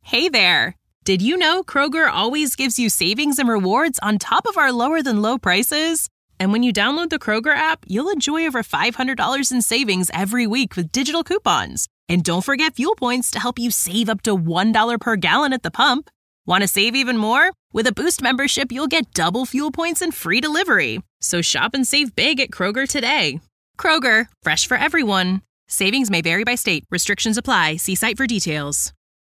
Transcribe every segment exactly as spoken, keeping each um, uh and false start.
Hey there! Did you know Kroger always gives you savings and rewards on top of our lower-than-low prices? And when you download the Kroger app, you'll enjoy over five hundred dollars in savings every week with digital coupons. And don't forget fuel points to help you save up to one dollar per gallon at the pump. Want to save even more? With a Boost membership, you'll get double fuel points and free delivery. So shop and save big at Kroger today. Kroger, fresh for everyone. Savings may vary by state. Restrictions apply. See site for details.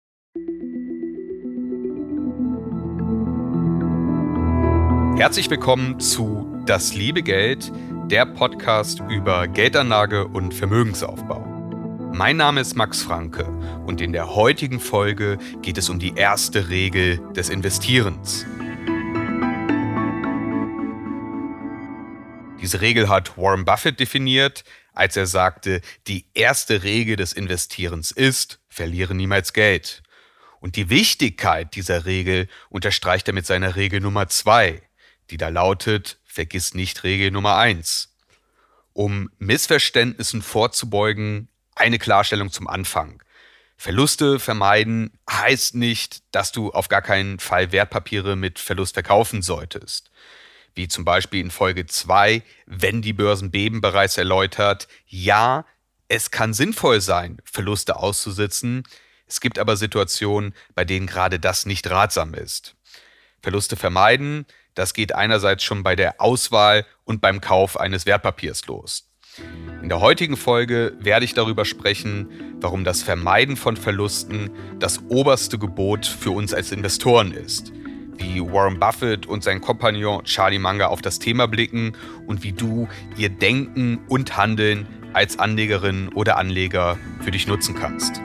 Herzlich willkommen zu Das liebe Geld, der Podcast über Geldanlage und Vermögensaufbau. Mein Name ist Max Franke und in der heutigen Folge geht es um die erste Regel des Investierens. Diese Regel hat Warren Buffett definiert, als er sagte, die erste Regel des Investierens ist, verliere niemals Geld. Und die Wichtigkeit dieser Regel unterstreicht er mit seiner Regel Nummer zwei, die da lautet, vergiss nicht Regel Nummer eins. Um Missverständnissen vorzubeugen, eine Klarstellung zum Anfang. Verluste vermeiden heißt nicht, dass du auf gar keinen Fall Wertpapiere mit Verlust verkaufen solltest. Wie zum Beispiel in Folge zwei, wenn die Börsen beben, bereits erläutert, ja, es kann sinnvoll sein, Verluste auszusitzen. Es gibt aber Situationen, bei denen gerade das nicht ratsam ist. Verluste vermeiden, das geht einerseits schon bei der Auswahl und beim Kauf eines Wertpapiers los. In der heutigen Folge werde ich darüber sprechen, warum das Vermeiden von Verlusten das oberste Gebot für uns als Investoren ist, wie Warren Buffett und sein Kompagnon Charlie Munger auf das Thema blicken und wie du ihr Denken und Handeln als Anlegerin oder Anleger für dich nutzen kannst.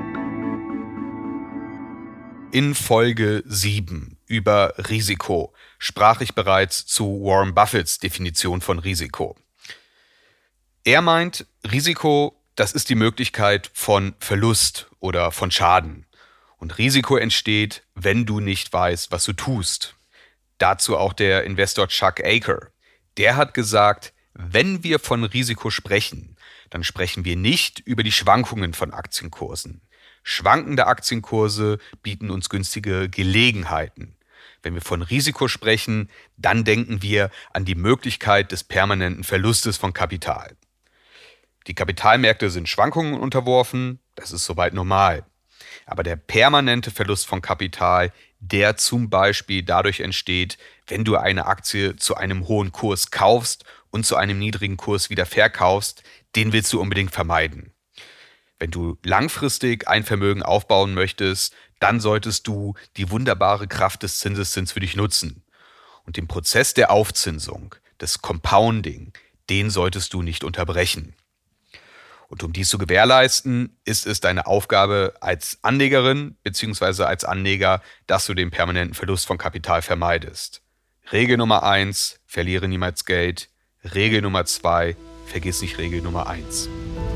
In Folge sieben über Risiko sprach ich bereits zu Warren Buffetts Definition von Risiko. Er meint, Risiko, das ist die Möglichkeit von Verlust oder von Schaden. Und Risiko entsteht, wenn du nicht weißt, was du tust. Dazu auch der Investor Chuck Akre. Der hat gesagt, wenn wir von Risiko sprechen, dann sprechen wir nicht über die Schwankungen von Aktienkursen. Schwankende Aktienkurse bieten uns günstige Gelegenheiten. Wenn wir von Risiko sprechen, dann denken wir an die Möglichkeit des permanenten Verlustes von Kapital. Die Kapitalmärkte sind Schwankungen unterworfen, das ist soweit normal. Aber der permanente Verlust von Kapital, der zum Beispiel dadurch entsteht, wenn du eine Aktie zu einem hohen Kurs kaufst und zu einem niedrigen Kurs wieder verkaufst, den willst du unbedingt vermeiden. Wenn du langfristig ein Vermögen aufbauen möchtest, dann solltest du die wunderbare Kraft des Zinseszins für dich nutzen. Und den Prozess der Aufzinsung, des Compounding, den solltest du nicht unterbrechen. Und um dies zu gewährleisten, ist es deine Aufgabe als Anlegerin bzw. als Anleger, dass du den permanenten Verlust von Kapital vermeidest. Regel Nummer eins, verliere niemals Geld. Regel Nummer zwei, vergiss nicht Regel Nummer eins.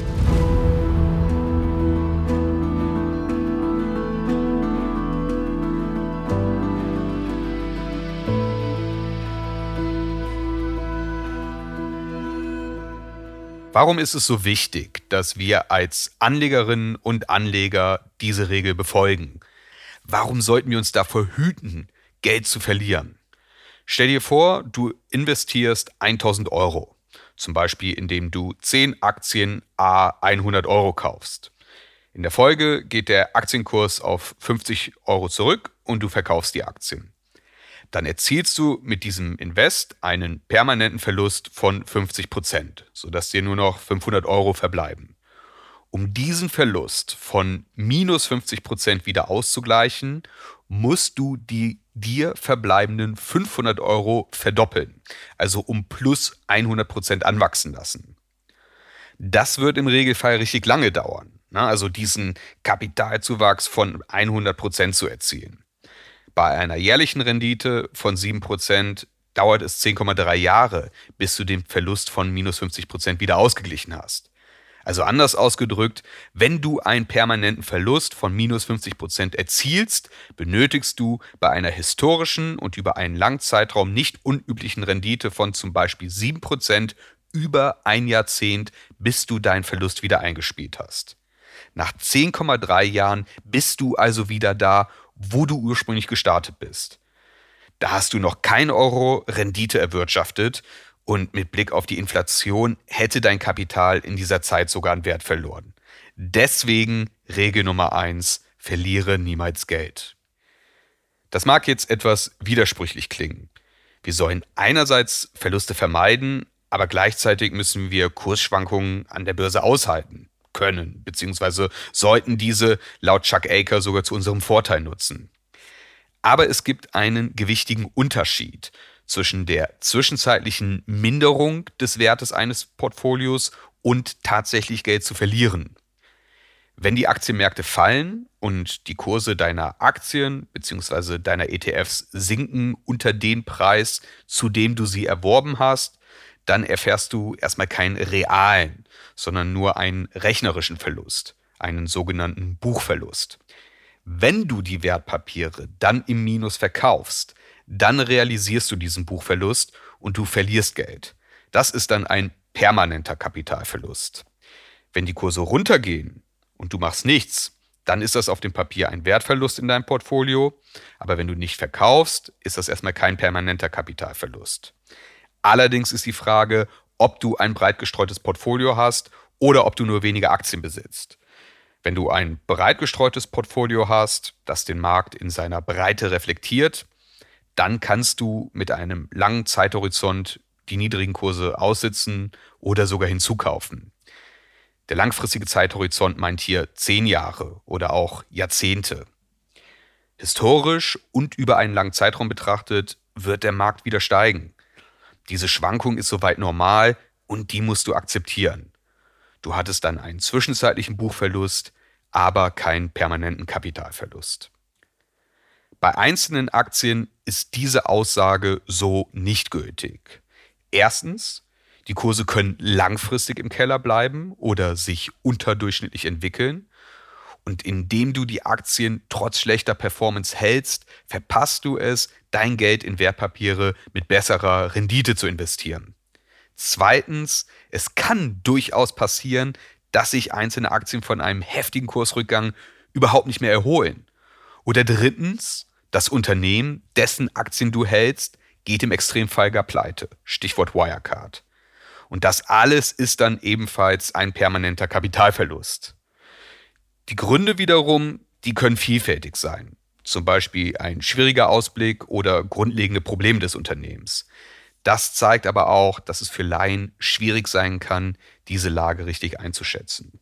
Warum ist es so wichtig, dass wir als Anlegerinnen und Anleger diese Regel befolgen? Warum sollten wir uns davor hüten, Geld zu verlieren? Stell dir vor, du investierst tausend Euro, zum Beispiel indem du zehn Aktien à hundert Euro kaufst. In der Folge geht der Aktienkurs auf fünfzig Euro zurück und du verkaufst die Aktien. Dann erzielst du mit diesem Invest einen permanenten Verlust von fünfzig Prozent, sodass dir nur noch fünfhundert Euro verbleiben. Um diesen Verlust von minus fünfzig Prozent wieder auszugleichen, musst du die dir verbleibenden fünfhundert Euro verdoppeln, also um plus hundert Prozent anwachsen lassen. Das wird im Regelfall richtig lange dauern, also diesen Kapitalzuwachs von hundert Prozent zu erzielen. Bei einer jährlichen Rendite von sieben Prozent dauert es zehn Komma drei Jahre, bis du den Verlust von minus fünfzig Prozent wieder ausgeglichen hast. Also anders ausgedrückt, wenn du einen permanenten Verlust von minus fünfzig Prozent erzielst, benötigst du bei einer historischen und über einen langen Zeitraum nicht unüblichen Rendite von zum Beispiel sieben Prozent über ein Jahrzehnt, bis du deinen Verlust wieder eingespielt hast. Nach zehn Komma drei Jahren bist du also wieder da, wo du ursprünglich gestartet bist. Da hast du noch kein Euro Rendite erwirtschaftet und mit Blick auf die Inflation hätte dein Kapital in dieser Zeit sogar an Wert verloren. Deswegen Regel Nummer eins, verliere niemals Geld. Das mag jetzt etwas widersprüchlich klingen. Wir sollen einerseits Verluste vermeiden, aber gleichzeitig müssen wir Kursschwankungen an der Börse aushalten können, beziehungsweise sollten diese laut Chuck Akre sogar zu unserem Vorteil nutzen. Aber es gibt einen gewichtigen Unterschied zwischen der zwischenzeitlichen Minderung des Wertes eines Portfolios und tatsächlich Geld zu verlieren. Wenn die Aktienmärkte fallen und die Kurse deiner Aktien bzw. deiner E T Fs sinken unter den Preis, zu dem du sie erworben hast, dann erfährst du erstmal keinen realen, sondern nur einen rechnerischen Verlust, einen sogenannten Buchverlust. Wenn du die Wertpapiere dann im Minus verkaufst, dann realisierst du diesen Buchverlust und du verlierst Geld. Das ist dann ein permanenter Kapitalverlust. Wenn die Kurse runtergehen und du machst nichts, dann ist das auf dem Papier ein Wertverlust in deinem Portfolio. Aber wenn du nicht verkaufst, ist das erstmal kein permanenter Kapitalverlust. Allerdings ist die Frage, ob du ein breit gestreutes Portfolio hast oder ob du nur wenige Aktien besitzt. Wenn du ein breit gestreutes Portfolio hast, das den Markt in seiner Breite reflektiert, dann kannst du mit einem langen Zeithorizont die niedrigen Kurse aussitzen oder sogar hinzukaufen. Der langfristige Zeithorizont meint hier zehn Jahre oder auch Jahrzehnte. Historisch und über einen langen Zeitraum betrachtet wird der Markt wieder steigen. Diese Schwankung ist soweit normal und die musst du akzeptieren. Du hattest dann einen zwischenzeitlichen Buchverlust, aber keinen permanenten Kapitalverlust. Bei einzelnen Aktien ist diese Aussage so nicht gültig. Erstens, die Kurse können langfristig im Keller bleiben oder sich unterdurchschnittlich entwickeln. Und indem du die Aktien trotz schlechter Performance hältst, verpasst du es, dein Geld in Wertpapiere mit besserer Rendite zu investieren. Zweitens, es kann durchaus passieren, dass sich einzelne Aktien von einem heftigen Kursrückgang überhaupt nicht mehr erholen. Oder drittens, das Unternehmen, dessen Aktien du hältst, geht im Extremfall gar pleite. Stichwort Wirecard. Und das alles ist dann ebenfalls ein permanenter Kapitalverlust. Die Gründe wiederum, die können vielfältig sein. Zum Beispiel ein schwieriger Ausblick oder grundlegende Probleme des Unternehmens. Das zeigt aber auch, dass es für Laien schwierig sein kann, diese Lage richtig einzuschätzen.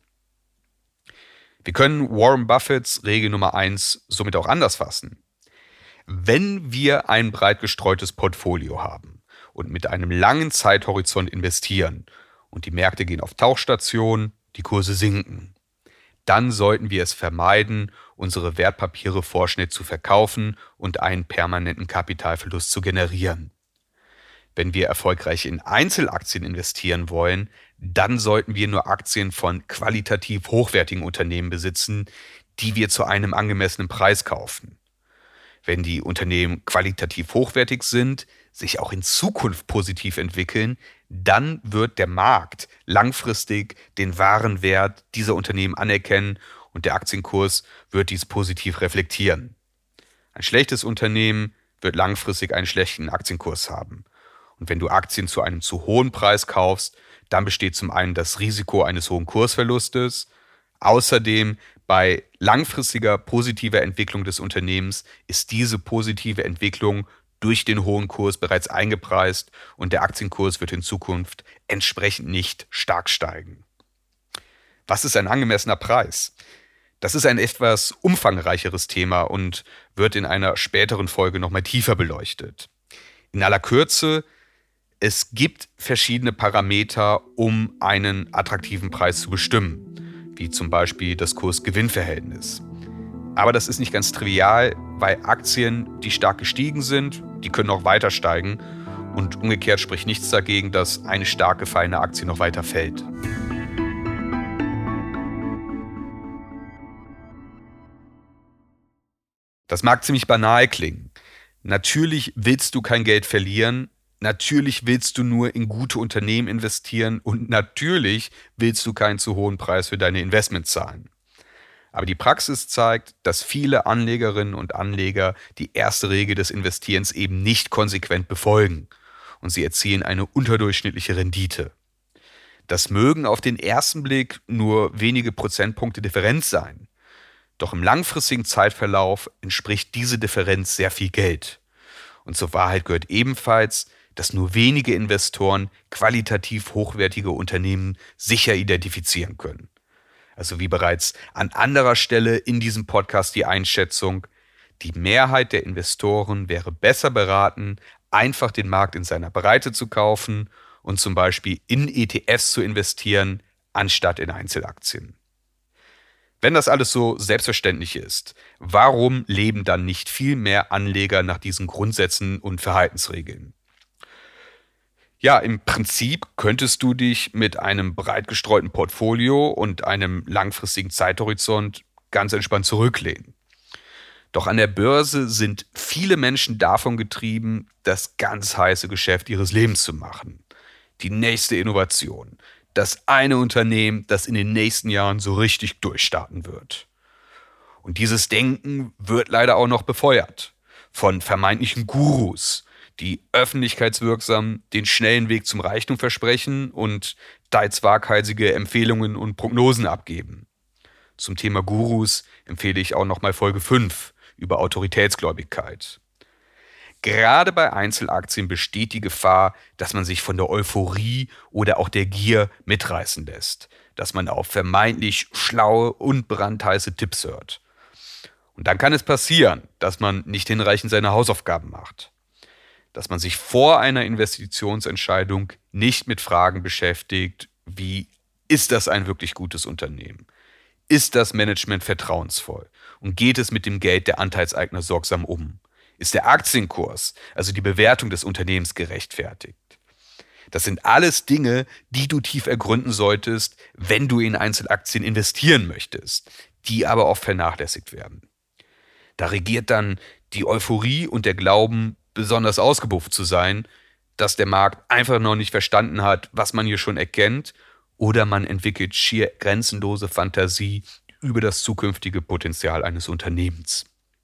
Wir können Warren Buffetts Regel Nummer eins somit auch anders fassen. Wenn wir ein breit gestreutes Portfolio haben und mit einem langen Zeithorizont investieren und die Märkte gehen auf Tauchstation, die Kurse sinken, dann sollten wir es vermeiden, unsere Wertpapiere vorschnell zu verkaufen und einen permanenten Kapitalverlust zu generieren. Wenn wir erfolgreich in Einzelaktien investieren wollen, dann sollten wir nur Aktien von qualitativ hochwertigen Unternehmen besitzen, die wir zu einem angemessenen Preis kaufen. Wenn die Unternehmen qualitativ hochwertig sind, sich auch in Zukunft positiv entwickeln, dann wird der Markt langfristig den wahren Wert dieser Unternehmen anerkennen und der Aktienkurs wird dies positiv reflektieren. Ein schlechtes Unternehmen wird langfristig einen schlechten Aktienkurs haben. Und wenn du Aktien zu einem zu hohen Preis kaufst, dann besteht zum einen das Risiko eines hohen Kursverlustes. Außerdem bei langfristiger positiver Entwicklung des Unternehmens ist diese positive Entwicklung durch den hohen Kurs bereits eingepreist und der Aktienkurs wird in Zukunft entsprechend nicht stark steigen. Was ist ein angemessener Preis? Das ist ein etwas umfangreicheres Thema und wird in einer späteren Folge nochmal tiefer beleuchtet. In aller Kürze: Es gibt verschiedene Parameter, um einen attraktiven Preis zu bestimmen, wie zum Beispiel das Kurs-Gewinn-Verhältnis. Aber das ist nicht ganz trivial, weil Aktien, die stark gestiegen sind, die können auch weiter steigen und umgekehrt spricht nichts dagegen, dass eine stark gefallene Aktie noch weiter fällt. Das mag ziemlich banal klingen. Natürlich willst du kein Geld verlieren, natürlich willst du nur in gute Unternehmen investieren und natürlich willst du keinen zu hohen Preis für deine Investments zahlen. Aber die Praxis zeigt, dass viele Anlegerinnen und Anleger die erste Regel des Investierens eben nicht konsequent befolgen und sie erzielen eine unterdurchschnittliche Rendite. Das mögen auf den ersten Blick nur wenige Prozentpunkte Differenz sein. Doch im langfristigen Zeitverlauf entspricht diese Differenz sehr viel Geld. Und zur Wahrheit gehört ebenfalls, dass nur wenige Investoren qualitativ hochwertige Unternehmen sicher identifizieren können. Also wie bereits an anderer Stelle in diesem Podcast die Einschätzung, die Mehrheit der Investoren wäre besser beraten, einfach den Markt in seiner Breite zu kaufen und zum Beispiel in E T Fs zu investieren, anstatt in Einzelaktien. Wenn das alles so selbstverständlich ist, warum leben dann nicht viel mehr Anleger nach diesen Grundsätzen und Verhaltensregeln? Ja, im Prinzip könntest du dich mit einem breit gestreuten Portfolio und einem langfristigen Zeithorizont ganz entspannt zurücklehnen. Doch an der Börse sind viele Menschen davon getrieben, das ganz heiße Geschäft ihres Lebens zu machen. Die nächste Innovation, das eine Unternehmen, das in den nächsten Jahren so richtig durchstarten wird. Und dieses Denken wird leider auch noch befeuert von vermeintlichen Gurus, die öffentlichkeitswirksam den schnellen Weg zum Reichtum versprechen und teils waghalsige Empfehlungen und Prognosen abgeben. Zum Thema Gurus empfehle ich auch nochmal Folge fünf über Autoritätsgläubigkeit. Gerade bei Einzelaktien besteht die Gefahr, dass man sich von der Euphorie oder auch der Gier mitreißen lässt, dass man auf vermeintlich schlaue und brandheiße Tipps hört. Und dann kann es passieren, dass man nicht hinreichend seine Hausaufgaben macht. Dass man sich vor einer Investitionsentscheidung nicht mit Fragen beschäftigt, wie: Ist das ein wirklich gutes Unternehmen? Ist das Management vertrauensvoll? Und geht es mit dem Geld der Anteilseigner sorgsam um? Ist der Aktienkurs, also die Bewertung des Unternehmens, gerechtfertigt? Das sind alles Dinge, die du tief ergründen solltest, wenn du in Einzelaktien investieren möchtest, die aber oft vernachlässigt werden. Da regiert dann die Euphorie und der Glauben, besonders ausgebufft zu sein, dass der Markt einfach noch nicht verstanden hat, was man hier schon erkennt, oder man entwickelt schier grenzenlose Fantasie über das zukünftige Potenzial eines Unternehmens.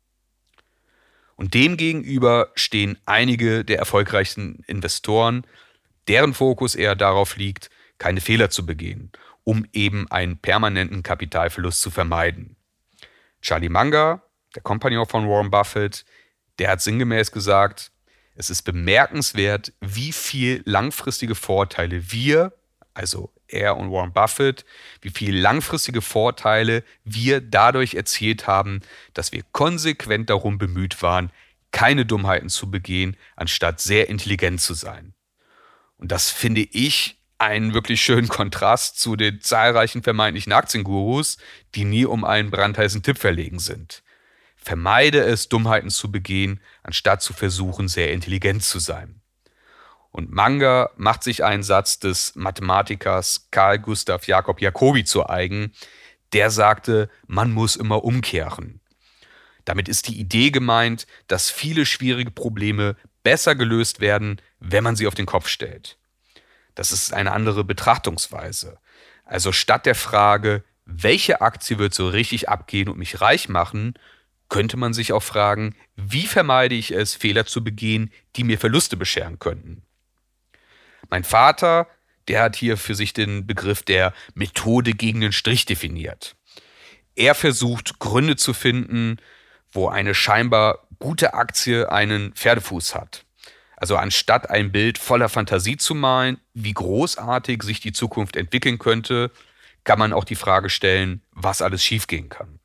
Und demgegenüber stehen einige der erfolgreichsten Investoren, deren Fokus eher darauf liegt, keine Fehler zu begehen, um eben einen permanenten Kapitalverlust zu vermeiden. Charlie Munger, der Kompagnon von Warren Buffett, der hat sinngemäß gesagt, es ist bemerkenswert, wie viel langfristige Vorteile wir, also er und Warren Buffett, wie viel langfristige Vorteile wir dadurch erzielt haben, dass wir konsequent darum bemüht waren, keine Dummheiten zu begehen, anstatt sehr intelligent zu sein. Und das finde ich einen wirklich schönen Kontrast zu den zahlreichen vermeintlichen Aktiengurus, die nie um einen brandheißen Tipp verlegen sind. Vermeide es, Dummheiten zu begehen, anstatt zu versuchen, sehr intelligent zu sein. Und Munger macht sich einen Satz des Mathematikers Carl Gustav Jakob Jacobi zu eigen, der sagte, man muss immer umkehren. Damit ist die Idee gemeint, dass viele schwierige Probleme besser gelöst werden, wenn man sie auf den Kopf stellt. Das ist eine andere Betrachtungsweise. Also statt der Frage, welche Aktie wird so richtig abgehen und mich reich machen, könnte man sich auch fragen, wie vermeide ich es, Fehler zu begehen, die mir Verluste bescheren könnten. Mein Vater, der hat hier für sich den Begriff der Methode gegen den Strich definiert. Er versucht, Gründe zu finden, wo eine scheinbar gute Aktie einen Pferdefuß hat. Also anstatt ein Bild voller Fantasie zu malen, wie großartig sich die Zukunft entwickeln könnte, kann man auch die Frage stellen, was alles schiefgehen kann.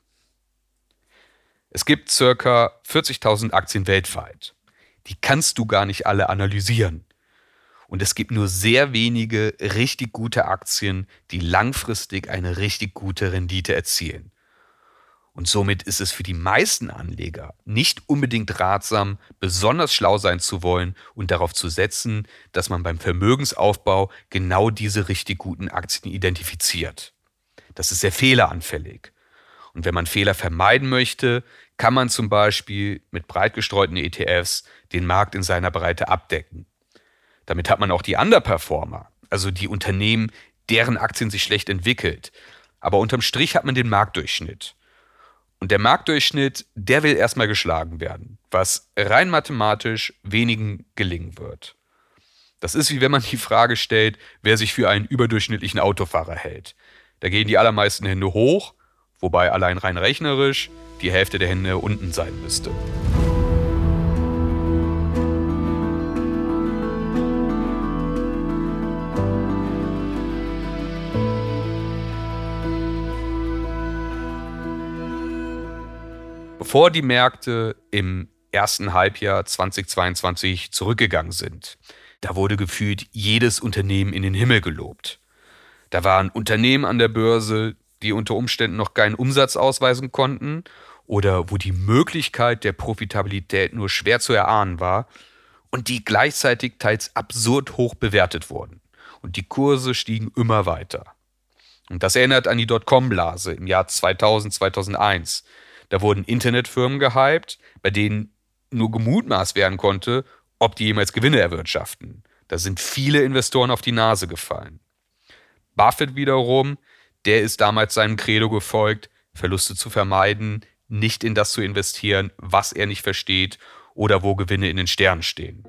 Es gibt ca. vierzigtausend Aktien weltweit. Die kannst du gar nicht alle analysieren. Und es gibt nur sehr wenige richtig gute Aktien, die langfristig eine richtig gute Rendite erzielen. Und somit ist es für die meisten Anleger nicht unbedingt ratsam, besonders schlau sein zu wollen und darauf zu setzen, dass man beim Vermögensaufbau genau diese richtig guten Aktien identifiziert. Das ist sehr fehleranfällig. Und wenn man Fehler vermeiden möchte, kann man zum Beispiel mit breit gestreuten E T Fs den Markt in seiner Breite abdecken. Damit hat man auch die Underperformer, also die Unternehmen, deren Aktien sich schlecht entwickelt. Aber unterm Strich hat man den Marktdurchschnitt. Und der Marktdurchschnitt, der will erstmal geschlagen werden, was rein mathematisch wenigen gelingen wird. Das ist wie wenn man die Frage stellt, wer sich für einen überdurchschnittlichen Autofahrer hält. Da gehen die allermeisten Hände hoch, wobei allein rein rechnerisch die Hälfte der Hände unten sein müsste. Bevor die Märkte im ersten Halbjahr zweitausendzweiundzwanzig zurückgegangen sind, da wurde gefühlt jedes Unternehmen in den Himmel gelobt. Da waren Unternehmen an der Börse, die unter Umständen noch keinen Umsatz ausweisen konnten oder wo die Möglichkeit der Profitabilität nur schwer zu erahnen war und die gleichzeitig teils absurd hoch bewertet wurden. Und die Kurse stiegen immer weiter. Und das erinnert an die Dotcom-Blase im Jahr zweitausend, zweitausendeins. Da wurden Internetfirmen gehypt, bei denen nur gemutmaßt werden konnte, ob die jemals Gewinne erwirtschaften. Da sind viele Investoren auf die Nase gefallen. Buffett wiederum, der ist damals seinem Credo gefolgt, Verluste zu vermeiden, nicht in das zu investieren, was er nicht versteht oder wo Gewinne in den Sternen stehen.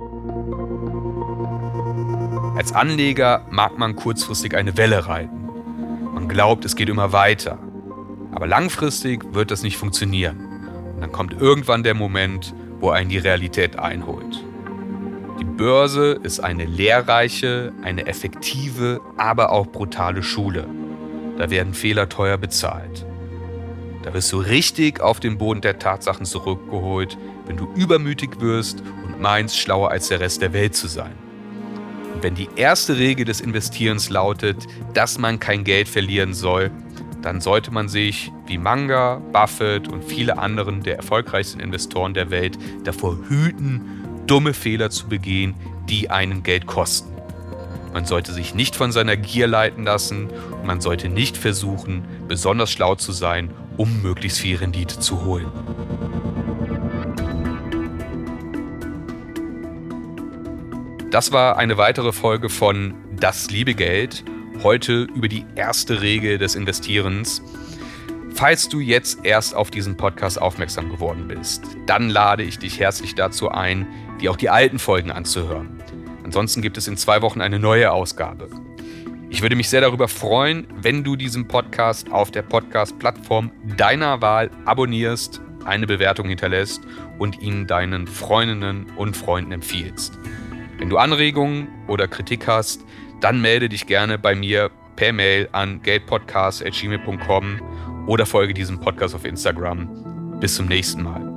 Als Anleger mag man kurzfristig eine Welle reiten. Man glaubt, es geht immer weiter. Aber langfristig wird das nicht funktionieren. Und dann kommt irgendwann der Moment, wo einen die Realität einholt. Die Börse ist eine lehrreiche, eine effektive, aber auch brutale Schule. Da werden Fehler teuer bezahlt. Da wirst du richtig auf den Boden der Tatsachen zurückgeholt, wenn du übermütig wirst und meinst, schlauer als der Rest der Welt zu sein. Und wenn die erste Regel des Investierens lautet, dass man kein Geld verlieren soll, dann sollte man sich, wie Munger, Buffett und viele anderen der erfolgreichsten Investoren der Welt, davor hüten, dumme Fehler zu begehen, die einen Geld kosten. Man sollte sich nicht von seiner Gier leiten lassen und man sollte nicht versuchen, besonders schlau zu sein, um möglichst viel Rendite zu holen. Das war eine weitere Folge von Das liebe Geld. Heute über die erste Regel des Investierens. Falls du jetzt erst auf diesen Podcast aufmerksam geworden bist, dann lade ich dich herzlich dazu ein, dir auch die alten Folgen anzuhören. Ansonsten gibt es in zwei Wochen eine neue Ausgabe. Ich würde mich sehr darüber freuen, wenn du diesen Podcast auf der Podcast-Plattform deiner Wahl abonnierst, eine Bewertung hinterlässt und ihn deinen Freundinnen und Freunden empfiehlst. Wenn du Anregungen oder Kritik hast, dann melde dich gerne bei mir per Mail an geldpodcast at gmail punkt com oder folge diesem Podcast auf Instagram. Bis zum nächsten Mal.